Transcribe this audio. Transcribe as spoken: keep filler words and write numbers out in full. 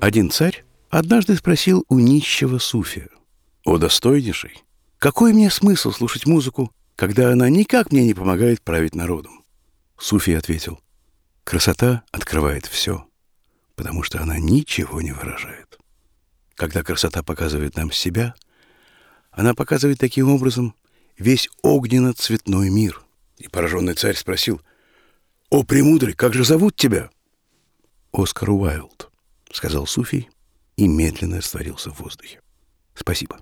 Один царь однажды спросил у нищего суфия: «О, достойнейший, какой мне смысл слушать музыку, когда она никак мне не помогает править народом?» Суфий ответил: «Красота открывает все, потому что она ничего не выражает. Когда красота показывает нам себя, она показывает таким образом весь огненно-цветной мир». И пораженный царь спросил: «О, премудрый, как же зовут тебя?» «Оскар Уайлд», — сказал суфий и медленно растворился в воздухе. Спасибо.